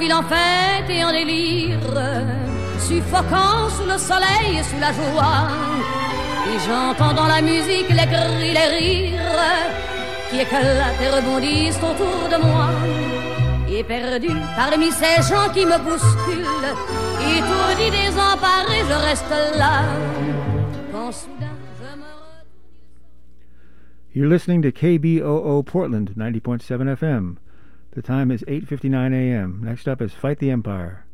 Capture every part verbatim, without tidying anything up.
ville en fête et en délire, suffocant sous le soleil et sous la joie. Et j'entends dans la musique les cris, les rires qui éclatent et rebondissent autour de moi. Et perdu parmi ces gens qui me bousculent, étourdi, désemparé, je reste là. Quand soudain je me... You're listening to K B O O Portland, ninety point seven F M. The time is eight fifty-nine A M. Next up is Fight the Empire.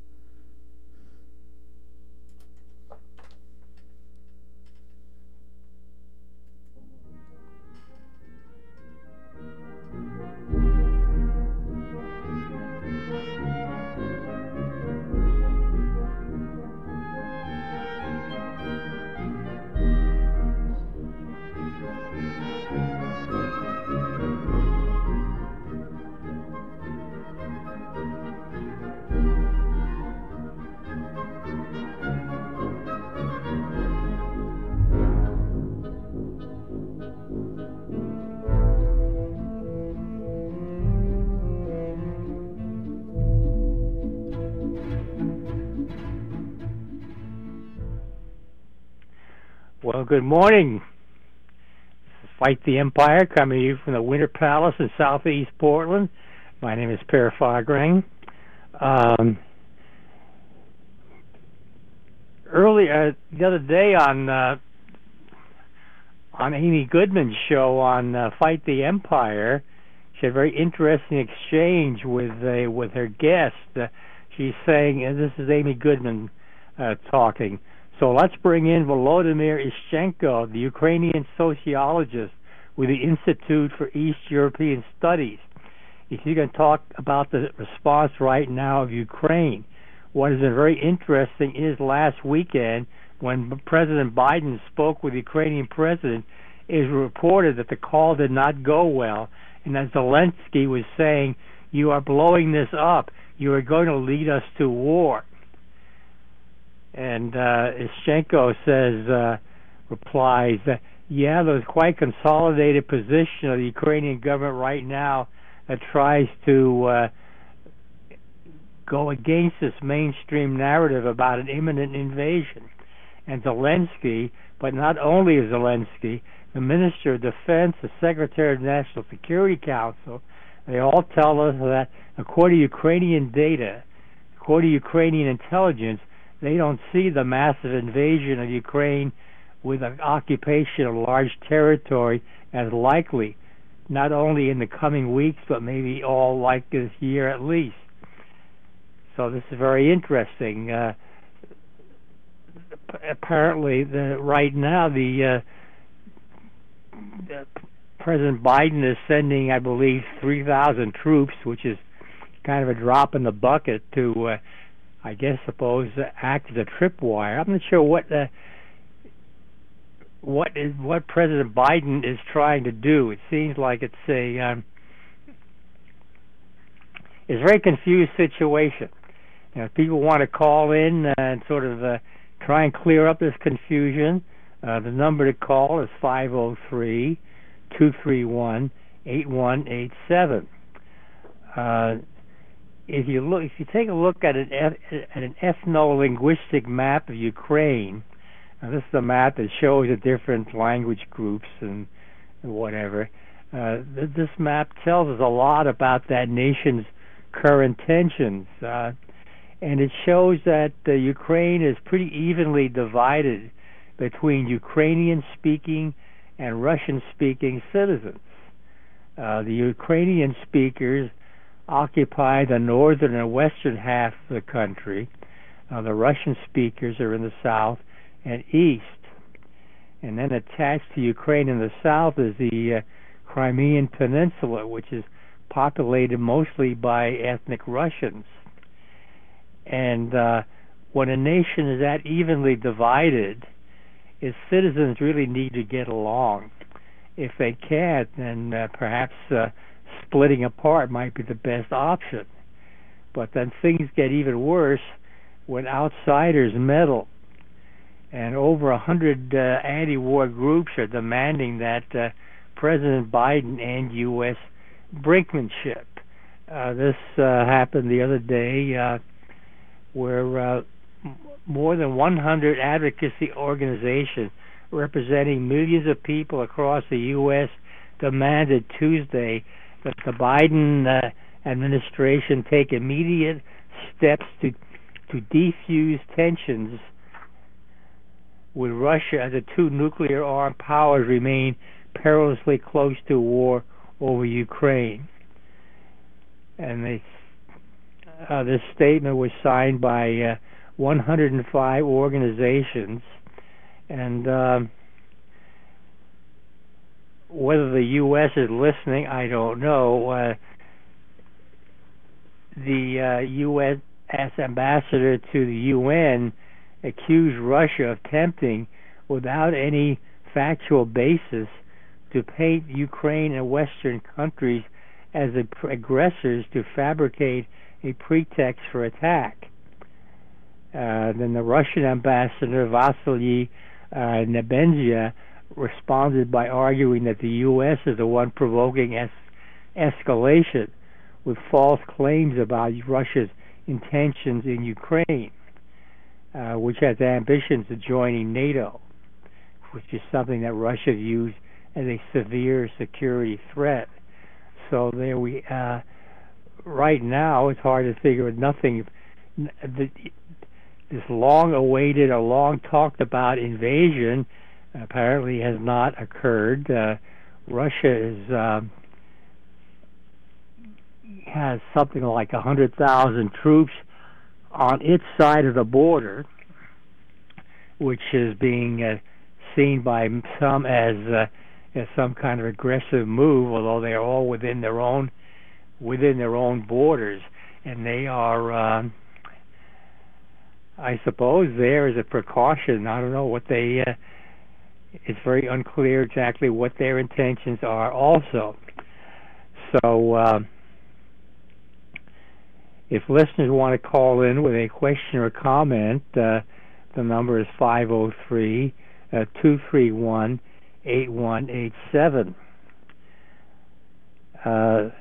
Well, good morning. This is Fight the Empire, coming to you from the Winter Palace in southeast Portland. My name is Per Fagrang. Um, earlier, the other day on uh, on Amy Goodman's show on uh, Fight the Empire, she had a very interesting exchange with uh, with her guest. Uh, she's saying, and this is Amy Goodman uh, talking. So let's bring in Volodymyr Ishchenko, the Ukrainian sociologist with the Institute for East European Studies. He's going to talk about the response right now of Ukraine. What has been very interesting is last weekend when President Biden spoke with the Ukrainian president, it was reported that the call did not go well, and that Zelensky was saying, you are blowing this up. You are going to lead us to war. And uh, Ishchenko says, uh, replies, that, yeah, there's quite consolidated position of the Ukrainian government right now that tries to uh, go against this mainstream narrative about an imminent invasion. And Zelensky, but not only Zelensky, the Minister of Defense, the Secretary of the National Security Council, they all tell us that according to Ukrainian data, according to Ukrainian intelligence, they don't see the massive invasion of Ukraine with an occupation of large territory as likely, not only in the coming weeks, but maybe all like this year at least. So this is very interesting. Uh, apparently, the, right now, the, uh, the President Biden is sending, I believe, three thousand troops, which is kind of a drop in the bucket to... Uh, I guess, suppose, uh, act as a tripwire. I'm not sure what uh, what is what President Biden is trying to do. It seems like it's a um, it's a very confused situation. You know, people want to call in uh, and sort of uh, try and clear up this confusion. Uh, the number to call is five oh three, two three one, eight one eight seven. Uh, If you look, if you take a look at an at an ethno-linguistic map of Ukraine, now this is a map that shows the different language groups and, and whatever. Uh, th this map tells us a lot about that nation's current tensions, uh, and it shows that uh, Ukraine is pretty evenly divided between Ukrainian-speaking and Russian-speaking citizens. Uh, the Ukrainian speakers occupy the northern and western half of the country. Uh, the Russian speakers are in the south and east. And then attached to Ukraine in the south is the uh, Crimean Peninsula, which is populated mostly by ethnic Russians. And uh, when a nation is that evenly divided, its citizens really need to get along. If they can't, then uh, perhaps uh, splitting apart might be the best option. But then things get even worse when outsiders meddle. And over a hundred uh, anti-war groups are demanding that uh, President Biden end U S brinkmanship. Uh, this uh, happened the other day uh, where uh, m- more than one hundred advocacy organizations representing millions of people across the U S demanded Tuesday that the Biden uh, administration take immediate steps to to defuse tensions with Russia as the two nuclear-armed powers remain perilously close to war over Ukraine. And they, uh, this statement was signed by uh, one hundred five organizations, and uh, whether the U S is listening, I don't know. Uh, the uh, U S ambassador to the U N accused Russia of attempting, without any factual basis, to paint Ukraine and Western countries as aggressors to fabricate a pretext for attack. Uh, then the Russian ambassador, Vasily uh, Nebenzia, responded by arguing that the U S is the one provoking es- escalation with false claims about Russia's intentions in Ukraine, uh, which has ambitions of joining NATO, which is something that Russia views as a severe security threat. So there we, uh, right now, it's hard to figure nothing. This long-awaited or long-talked-about invasion apparently has not occurred. Uh, Russia is uh, has something like a hundred thousand troops on its side of the border, which is being uh, seen by some as uh, as some kind of aggressive move, although they are all within their own within their own borders, and they are, uh, I suppose, there as a precaution. I don't know what they. Uh, it's very unclear exactly what their intentions are. Also, so uh, if listeners want to call in with a question or comment, uh, the number is five oh three, two three one, eight one eight seven. Uh,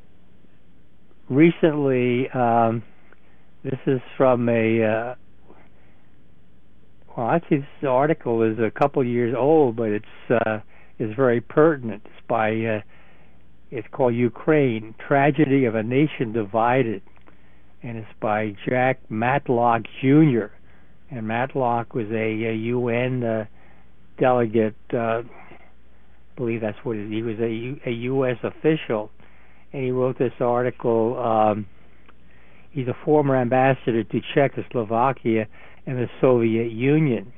recently, um, this is from a, uh, well, actually this article is a couple years old, but it's uh, is very pertinent. It's by, uh, it's called Ukraine, Tragedy of a Nation Divided, and it's by Jack Matlock Junior And Matlock was a, a U N uh, delegate, uh, I believe that's what it is. He was a, U, a U S official, and he wrote this article. Um, he's a former ambassador to Czechoslovakia and the Soviet Union.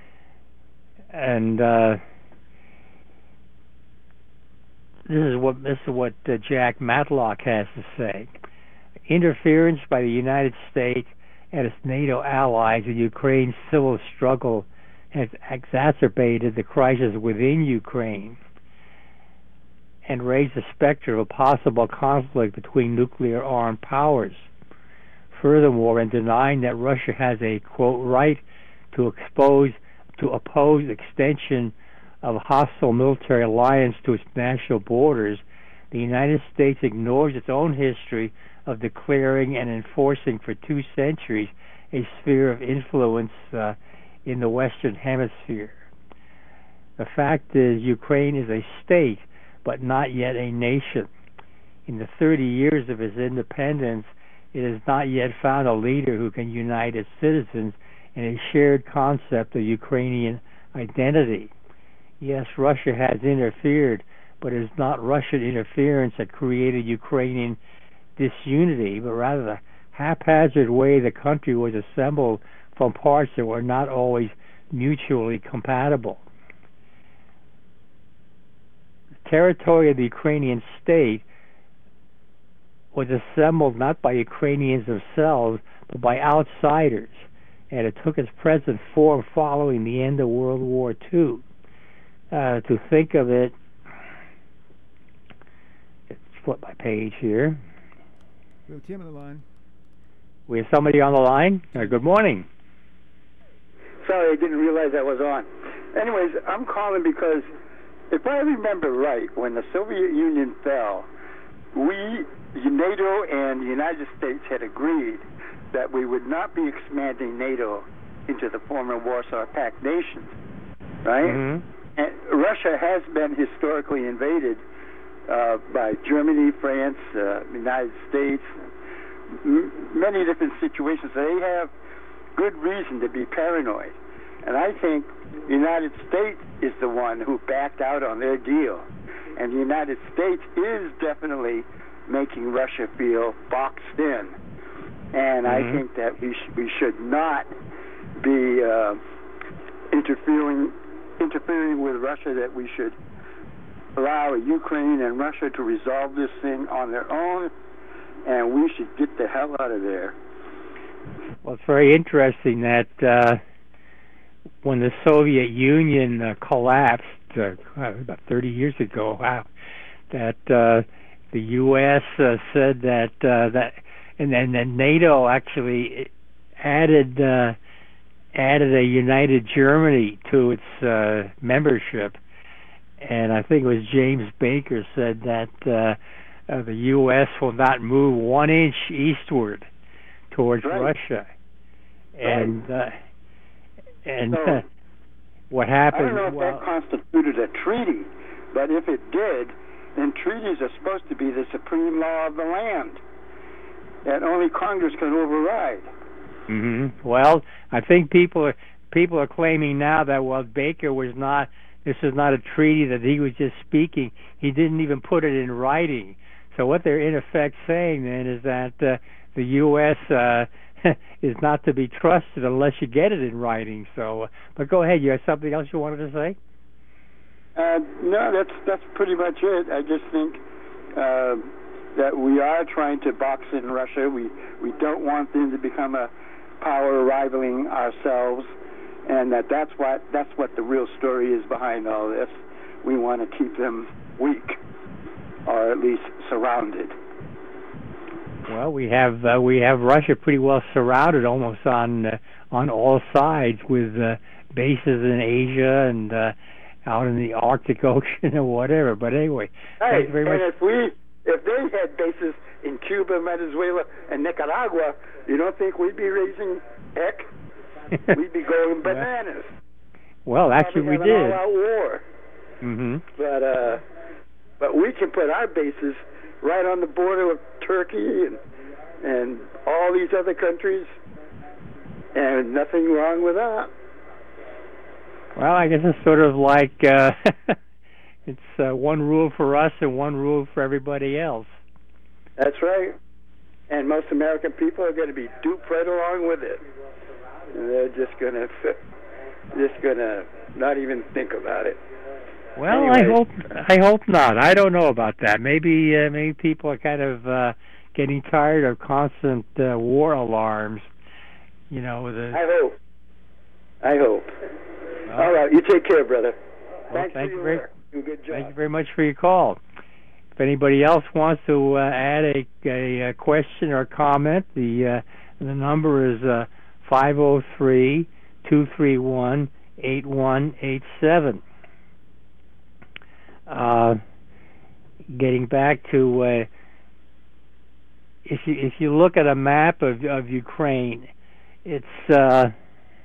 And uh, this is what this is what uh, Jack Matlock has to say. Interference by the United States and its NATO allies in Ukraine's civil struggle has exacerbated the crisis within Ukraine and raised the specter of a possible conflict between nuclear-armed powers. Furthermore, in denying that Russia has a, quote, right to expose, to oppose extension of hostile military alliance to its national borders, the United States ignores its own history of declaring and enforcing for two centuries a sphere of influence uh, in the Western Hemisphere. The fact is, Ukraine is a state, but not yet a nation. In the thirty years of its independence, it has not yet found a leader who can unite its citizens in a shared concept of Ukrainian identity. Yes, Russia has interfered, but it is not Russian interference that created Ukrainian disunity, but rather the haphazard way the country was assembled from parts that were not always mutually compatible. The territory of the Ukrainian state was assembled not by Ukrainians themselves, but by outsiders, and it took its present form following the end of World War Two. Uh, to think of it, let's flip my page here. We have Tim on the line. We have somebody on the line? Uh, good morning. Sorry, I didn't realize that was on. Anyways, I'm calling because if I remember right, when the Soviet Union fell, we, NATO and the United States had agreed that we would not be expanding NATO into the former Warsaw Pact nations, right? Mm-hmm. And Russia has been historically invaded uh, by Germany, France, uh, the United States, m- many different situations. They have good reason to be paranoid. And I think the United States is the one who backed out on their deal. And the United States is definitely making Russia feel boxed in. And mm-hmm. I think that we, sh- we should not be uh, interfering interfering with Russia, that we should allow Ukraine and Russia to resolve this thing on their own, and we should get the hell out of there. Well, it's very interesting that uh, when the Soviet Union uh, collapsed uh, about thirty years ago, wow, that uh, the U S uh, said that uh, that, and then and NATO actually added uh, added a united Germany to its uh, membership, and I think it was James Baker said that uh, uh, the U S will not move one inch eastward towards right. Russia, and right. uh, and so, uh, what happened? I don't know if well, that constituted a treaty, but if it did, then treaties are supposed to be the supreme law of the land that only Congress can override. Mm-hmm. Well, I think people are people are claiming now that well, Baker was not. This is not a treaty, that he was just speaking. He didn't even put it in writing. So what they're in effect saying then is that uh, the U S uh, is not to be trusted unless you get it in writing. So, uh, but go ahead. You have something else you wanted to say? Uh, no, that's that's pretty much it. I just think uh, that we are trying to box in Russia. We we don't want them to become a power rivaling ourselves, and that that's what that's what the real story is behind all this. We want to keep them weak, or at least surrounded. Well, we have uh, we have Russia pretty well surrounded, almost on uh, on all sides, with uh, bases in Asia and uh, out in the Arctic Ocean or whatever. But anyway, hey, thank you very and much. if we if they had bases in Cuba, Venezuela, and Nicaragua, you don't think we'd be raising heck? We'd be going bananas. Well, actually, we did. did. An all-out war. Mm-hmm. But uh, but we can put our bases right on the border of Turkey and and all these other countries, and nothing wrong with that. Well, I guess it's sort of like uh, it's uh, one rule for us and one rule for everybody else. That's right. And most American people are going to be duped right along with it. And they're just going to just going to not even think about it. Well, Anyways. I hope I hope not. I don't know about that. Maybe uh, maybe people are kind of uh, getting tired of constant uh, war alarms. You know, the. I hope. I hope. Well, all right, you take care, brother. Well, Thanks thank for you your very, work. Do a good job. Thank you very much for your call. If anybody else wants to uh, add a, a, a question or comment, the uh, the number is uh, five oh three, two three one, eight one eight seven. Uh, getting back to uh, if you if you look at a map of of Ukraine, it's uh,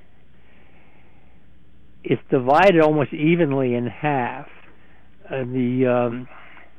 it's divided almost evenly in half. Uh, the um,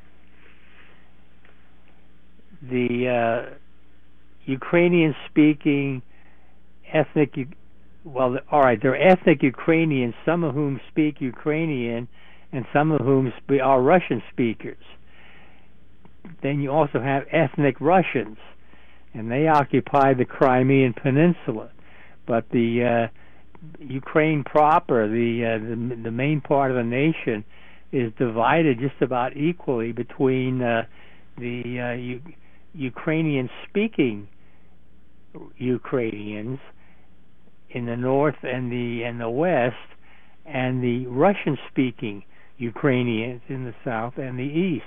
the uh, Ukrainian-speaking ethnic, well, all right, they're ethnic Ukrainians, some of whom speak Ukrainian, and some of whom spe- are Russian speakers. Then you also have ethnic Russians, and they occupy the Crimean Peninsula. But the uh, Ukraine proper, the, uh, the the main part of the nation, is divided just about equally between uh, the uh, U- Ukrainian-speaking Ukrainians in the north and the and the west, and the Russian-speaking Ukrainians in the south and the east.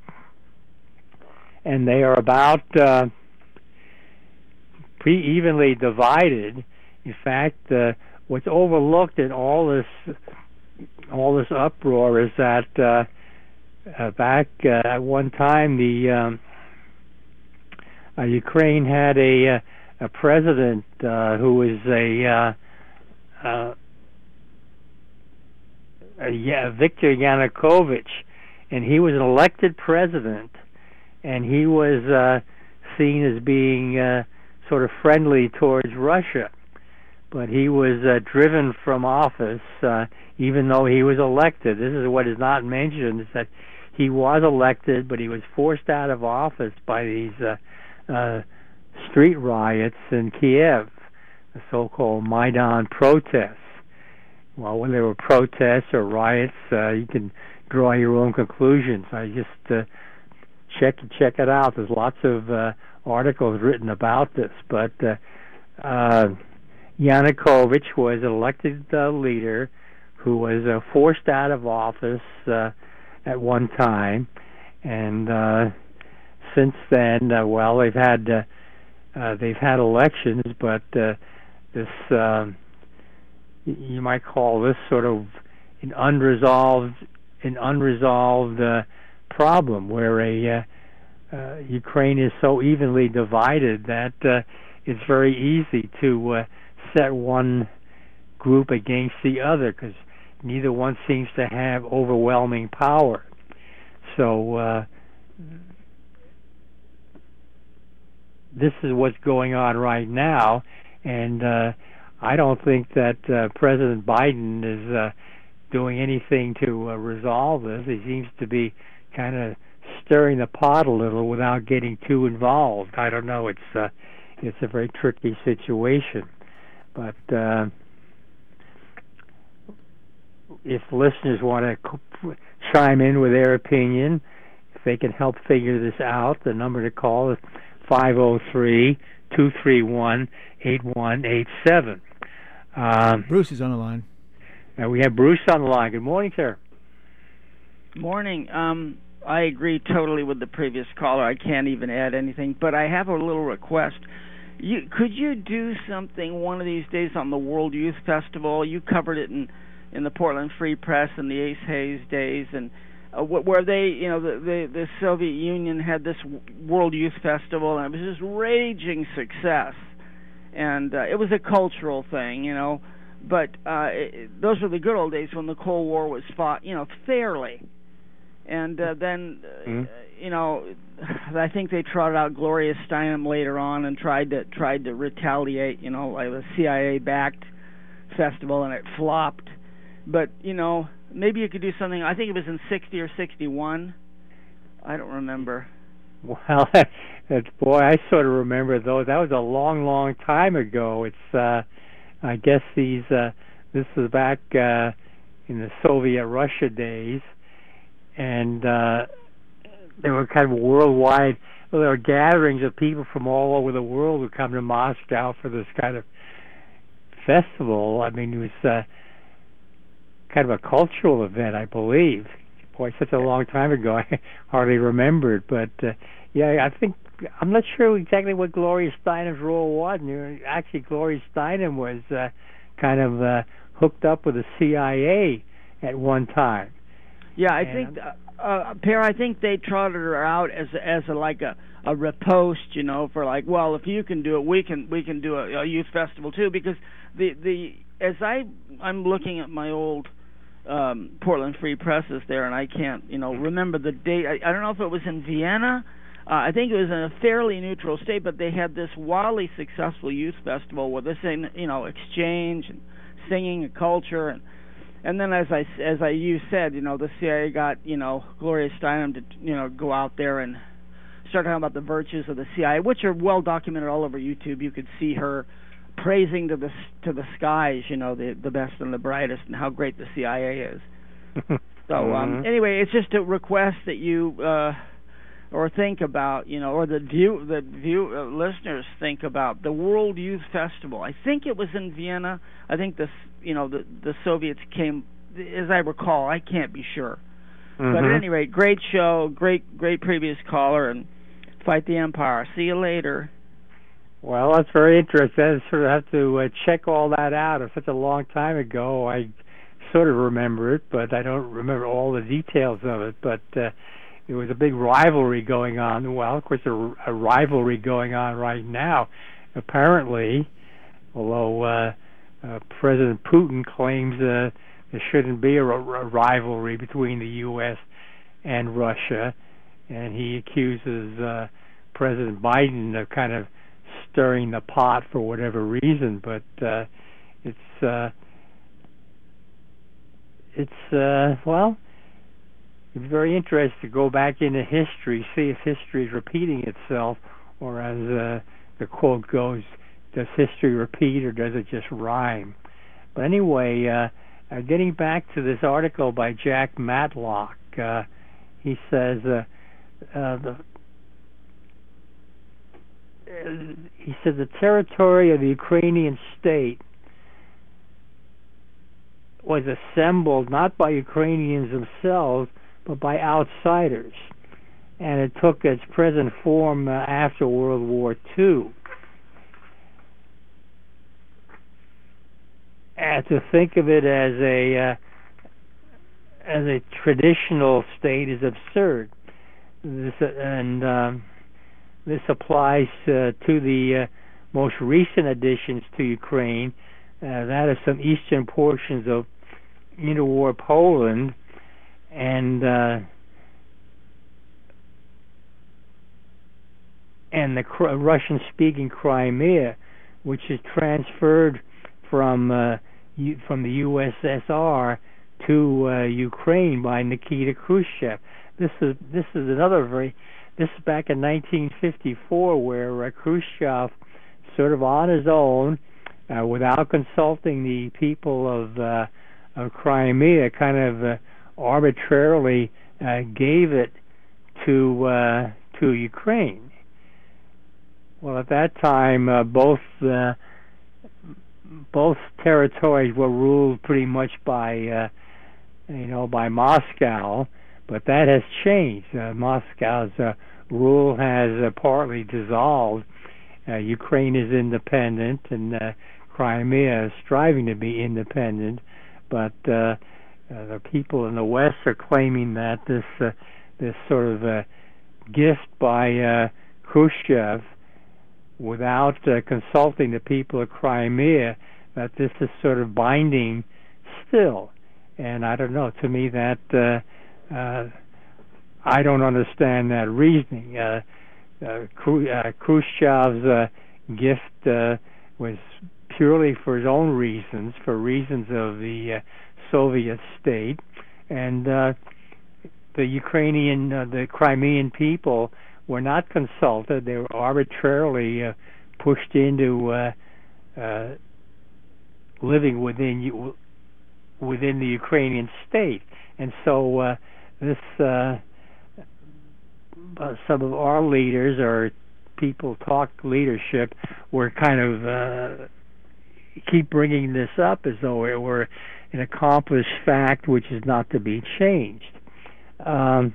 And they are about uh, pretty evenly divided. In fact, uh, what's overlooked in all this all this uproar is that uh, uh, back uh, at one time the um, uh, Ukraine had a uh, a president uh, who was a, uh, uh, a yeah, Viktor Yanukovych, and he was an elected president, and he was uh, seen as being uh, sort of friendly towards Russia, but he was uh, driven from office uh, even though he was elected. This is what is not mentioned, is that he was elected, but he was forced out of office by these uh, uh, street riots in Kiev, the so-called Maidan protests. Well, when there were protests or riots, uh, you can draw your own conclusions. I just uh, check check it out. There's lots of uh, articles written about this. But uh, uh, Yanukovych was an elected uh, leader who was uh, forced out of office uh, at one time, and uh, since then, uh, well, they've had uh, uh, they've had elections, but uh, this uh, you might call this sort of an unresolved an unresolved uh, problem, where a uh, uh, Ukraine is so evenly divided that uh, it's very easy to uh, set one group against the other, because neither one seems to have overwhelming power. So uh, this is what's going on right now, and uh, I don't think that uh, President Biden is uh, doing anything to uh, resolve this. He seems to be kind of stirring the pot a little without getting too involved. I don't know. It's uh, it's a very tricky situation, but uh, if listeners want to chime in with their opinion, if they can help figure this out, the number to call is five oh three, two three one, eight one eight seven. Um, Bruce is on the line. Uh, we have Bruce on the line. Good morning, sir. Morning. Um, I agree totally with the previous caller. I can't even add anything, but I have a little request. You, could you do something one of these days on the World Youth Festival? You covered it in, in the Portland Free Press in the Ace Hayes days, and uh, where they, you know, the, the the Soviet Union had this World Youth Festival, and it was just raging success, and uh, it was a cultural thing, you know. But uh, it, those were the good old days when the Cold War was fought, you know, fairly. And uh, then, uh, mm-hmm. you know, I think they trotted out Gloria Steinem later on and tried to tried to retaliate, you know, like a C I A-backed festival, and it flopped. But, you know, maybe you could do something. I think it was in sixty or sixty-one. I don't remember. Well, boy, I sort of remember those. That was a long, long time ago. It's, uh, I guess these, uh, this was back uh, in the Soviet Russia days. And uh, there were kind of worldwide, well, there were gatherings of people from all over the world who come to Moscow for this kind of festival. I mean, it was uh, kind of a cultural event, I believe. Boy, such a long time ago, I hardly remember it. But, uh, yeah, I think, I'm not sure exactly what Gloria Steinem's role was. Actually, Gloria Steinem was uh, kind of uh, hooked up with the C I A at one time. Yeah, I think, uh, uh, Per, I think they trotted her out as as a, like a, a riposte, you know, for like, well, if you can do it, we can we can do a, a youth festival too. Because the the as I I'm looking at my old um, Portland Free Presses there, and I can't, you know, remember the date. I, I don't know if it was in Vienna. Uh, I think it was in a fairly neutral state, but they had this wildly successful youth festival where they say, you know, exchange and singing and culture and. And then, as I as I you said, you know, the C I A got, you know, Gloria Steinem to, you know, go out there and start talking about the virtues of the C I A, which are well documented all over YouTube. You could see her praising to the to the skies, you know, the the best and the brightest, and how great the C I A is. So um, anyway, it's just a request that you uh, or think about, you know, or the view the view uh, listeners think about the World Youth Festival. I think it was in Vienna. I think the you know the the Soviets came, as I recall. I can't be sure, mm-hmm. but at any rate, great show, great great previous caller, and fight the empire. See you later. Well, that's very interesting. I sort of have to uh, check all that out. It's such a long time ago. I sort of remember it, but I don't remember all the details of it. But uh, there was a big rivalry going on. Well, of course, a, a rivalry going on right now, apparently, although uh, uh, President Putin claims uh, there shouldn't be a, a rivalry between the U S and Russia, and he accuses uh, President Biden of kind of stirring the pot for whatever reason. But uh, it's uh, it's uh, well, it's very interesting to go back into history, see if history is repeating itself, or as uh, the quote goes, does history repeat or does it just rhyme? But anyway, uh, uh, getting back to this article by Jack Matlock, uh, he says uh, uh, the uh, he said the territory of the Ukrainian state was assembled not by Ukrainians themselves, but by outsiders, and it took its present form uh, after World War Two. And to think of it as a uh, as a traditional state is absurd. This, uh, and um, this applies uh, to the uh, most recent additions to Ukraine. Uh, that is some eastern portions of interwar Poland and uh, and the Cr- Russian-speaking Crimea, which is transferred from uh, U- from the U S S R to uh, Ukraine by Nikita Khrushchev. This is this is another very this is back in nineteen fifty-four, where uh, Khrushchev, sort of on his own, uh, without consulting the people of uh, of Crimea, kind of uh, arbitrarily uh, gave it to uh, to Ukraine. Well, at that time, uh, both uh, both territories were ruled pretty much by uh, you know by Moscow, but that has changed. Uh, Moscow's uh, rule has uh, partly dissolved. Uh, Ukraine is independent, and uh, Crimea is striving to be independent, but uh, uh, the people in the West are claiming that this uh, this sort of uh, gift by uh, Khrushchev, without uh, consulting the people of Crimea, that this is sort of binding still. And I don't know, to me that uh, uh, I don't understand that reasoning. Uh, uh, uh, Khrushchev's uh, gift uh, was purely for his own reasons, for reasons of the uh, Soviet state, and uh, the Ukrainian, uh, the Crimean people were not consulted. They were arbitrarily uh, pushed into uh, uh, living within within the Ukrainian state, and so uh, this uh, uh, some of our leaders or people talk leadership were kind of uh, keep bringing this up as though it were an accomplished fact which is not to be changed. Um,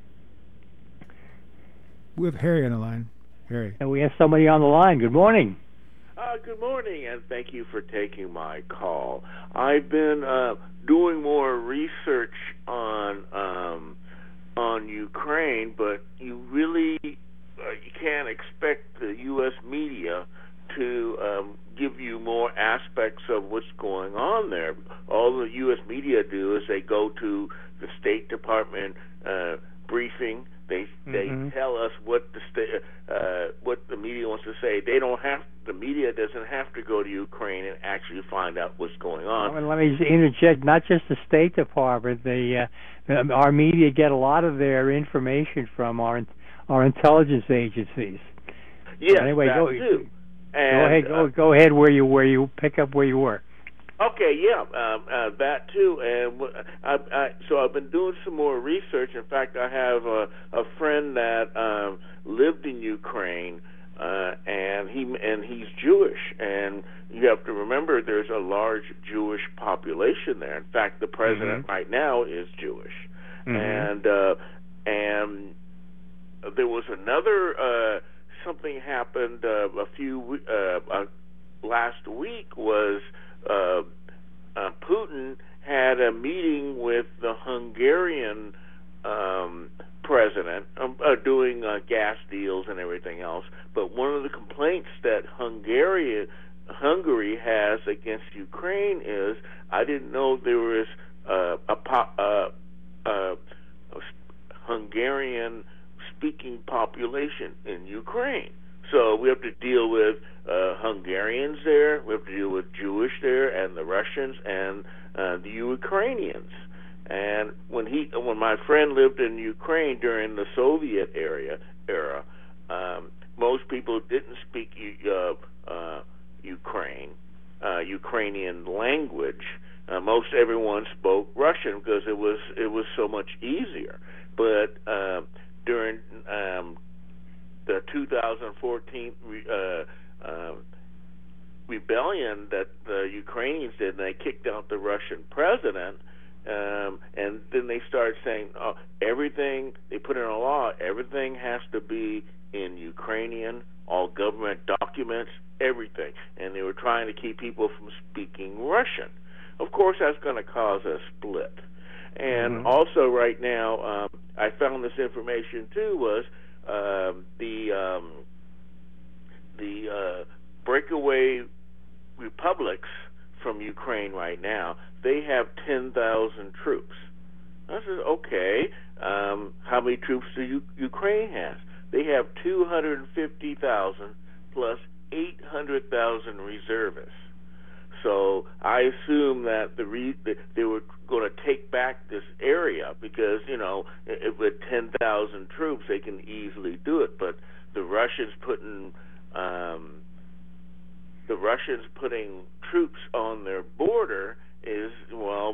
We have Harry on the line. Harry. And we have somebody on the line. Good morning. Uh, good morning, and thank you for taking my call. I've been uh, doing more research on um, on Ukraine, but you really uh, you can't expect the U S media to um, give you more aspects of what's going on there. All the U S media do is they go to the State Department uh, briefing. They they mm-hmm. tell us what the sta- uh, what the media wants to say. They don't have the media doesn't have to go to Ukraine and actually find out what's going on. Well, let me interject. Not just the State Department. They uh, our media get a lot of their information from our our intelligence agencies. Yes, anyway, that go, too. Go and, ahead. Go uh, go ahead where you where you pick up where you were. Okay, yeah, um, uh, that too, and I, I, so I've been doing some more research. In fact, I have a, a friend that um, lived in Ukraine, uh, and he and he's Jewish, and you have to remember there's a large Jewish population there. In fact, the president mm-hmm. right now is Jewish, mm-hmm. and uh, and there was another uh, something happened uh, a few uh, uh, last week was. Uh, uh, Putin had a meeting with the Hungarian um, president, um, uh, doing uh, gas deals and everything else. But one of the complaints that Hungary Hungary has against Ukraine is, I didn't know there was uh, a po- uh, uh, a Hungarian speaking population in Ukraine. So we have to deal with uh, Hungarians there, we have to deal with Jewish there, and the Russians and uh, the Ukrainians. And when he, when my friend lived in Ukraine during the Soviet area era, um, most people didn't speak uh, uh, Ukraine, uh, Ukrainian language. Uh, most everyone spoke Russian because it was it was so much easier. But uh, during um, the two thousand fourteen uh, uh, rebellion that the Ukrainians did, and they kicked out the Russian president, um, and then they started saying, oh, everything, they put in a law, everything has to be in Ukrainian, all government documents, everything. And they were trying to keep people from speaking Russian. Of course, that's going to cause a split. And mm-hmm. also right now, um, I found this information too, was uh, the um, the uh, breakaway republics from Ukraine right now, they have ten thousand troops. I said, okay, um, how many troops do U- Ukraine have? They have two hundred fifty thousand plus eight hundred thousand reservists. So I assume that the re- that they were going to take back this area because, you know, if with ten thousand troops they can easily do it. But the Russians putting um, the Russians putting troops on their border is, well,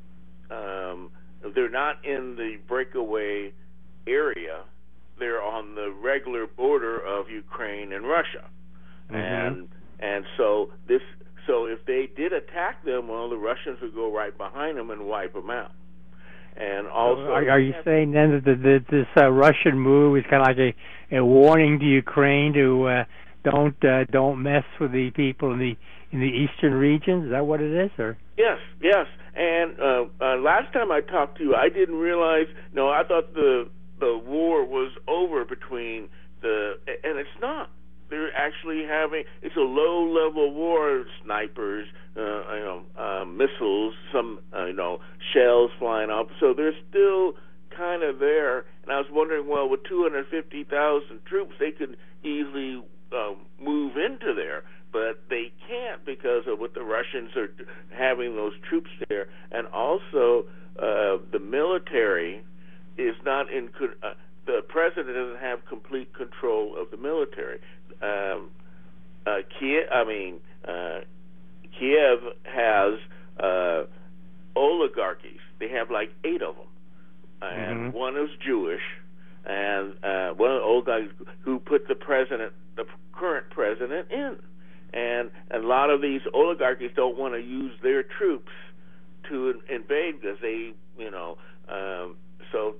um, they're not in the breakaway area. They're on the regular border of Ukraine and Russia. Mm-hmm. And and so this so if they did attack them, well, the Russians would go right behind them and wipe them out. And also, so are, are you saying then that the, the, this uh, Russian move is kind of like a, a warning to Ukraine to uh, don't uh, don't mess with the people in the in the eastern regions? Is that what it is, or? Yes, yes. And uh, uh, last time I talked to you, I didn't realize. No, I thought the the war was over between the, and it's not. They're actually having, it's a low-level war, snipers, uh, you know, uh, missiles, some, uh, you know, shells flying up. So they're still kind of there. And I was wondering, well, with two hundred fifty thousand troops, they could easily uh, move into there. But they can't because of what the Russians are having those troops there. And also, uh, the military is not in, uh, the president doesn't have complete control of the military. Um, uh, Kiev, I mean, uh, Kiev has uh, oligarchies. They have like eight of them, and mm-hmm. one is Jewish, and uh, one of the oligarchs who put the president, the current president, in. And a lot of these oligarchies don't want to use their troops to invade because they, you know, um, so.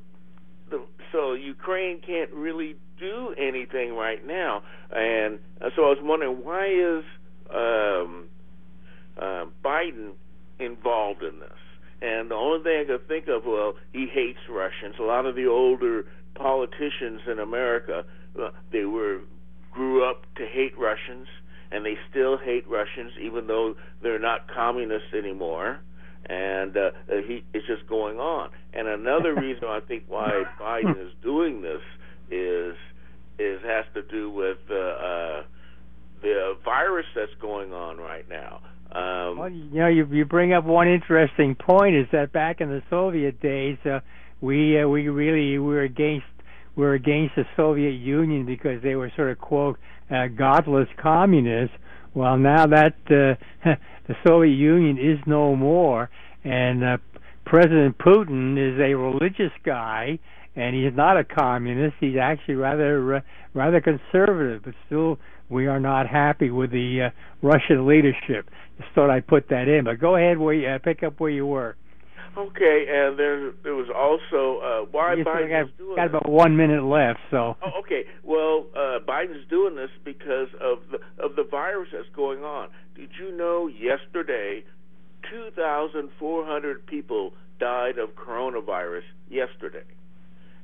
So Ukraine can't really do anything right now, and so I was wondering, why is um, uh, Biden involved in this? And the only thing I could think of, well, he hates Russians. A lot of the older politicians in America, uh, they were grew up to hate Russians, and they still hate Russians, even though they're not communists anymore. And uh, he it's just going on. And another reason I think why Biden is doing this is is has to do with uh, uh, the virus that's going on right now. Um, well, you know, you you bring up one interesting point, is that back in the Soviet days, uh, we uh, we really we were against we were against the Soviet Union because they were sort of, quote, uh, godless communists. Well, now that uh, the Soviet Union is no more, and uh, President Putin is a religious guy, and he's not a communist. He's actually rather uh, rather conservative, but still we are not happy with the uh, Russian leadership. Just thought I'd put that in. But go ahead, where you, uh, pick up where you were. Okay, and there there was also uh, why yes, Biden got, is doing got this. about one minute left. So. Oh, okay. Well, uh, Biden's doing this because of the of the virus that's going on. Did you know yesterday, two thousand four hundred people died of coronavirus yesterday,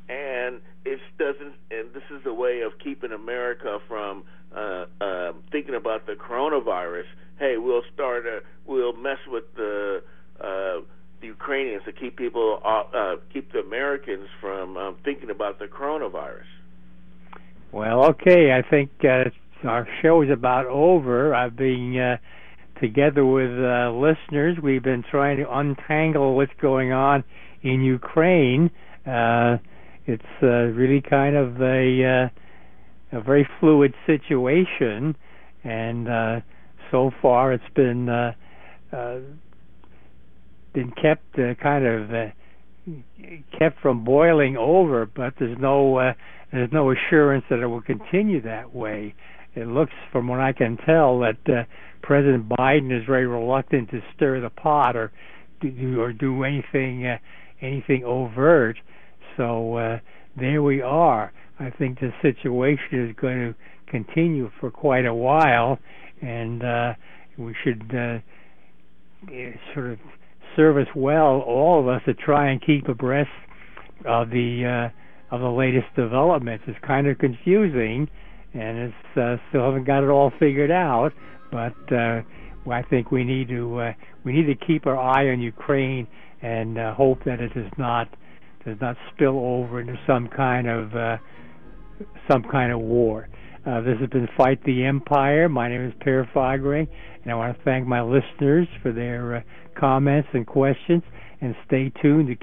and it doesn't. And this is a way of keeping America from uh, uh, thinking about the coronavirus. Hey, we'll start. A, we'll mess with the. Uh, the Ukrainians to keep people, uh, uh, keep the Americans from um, thinking about the coronavirus. Well, okay, I think uh, our show is about over. I've been uh, together with uh, listeners. We've been trying to untangle what's going on in Ukraine. Uh, it's uh, really kind of a, uh, a very fluid situation, and uh, so far it's been uh, uh, been kept uh, kind of uh, kept from boiling over, but there's no uh, there's no assurance that it will continue that way. It looks, from what I can tell, that uh, President Biden is very reluctant to stir the pot or do or do anything uh, anything overt. So uh, there we are. I think the situation is going to continue for quite a while, and uh, we should uh, sort of serve us well, all of us, to try and keep abreast of the uh, of the latest developments. It's kind of confusing, and it's uh, still haven't got it all figured out. But uh, I think we need to uh, we need to keep our eye on Ukraine and uh, hope that it does not does not spill over into some kind of uh, some kind of war. Uh, this has been Fight the Empire. My name is Per Fagre, and I want to thank my listeners for their uh, comments and questions, and stay tuned to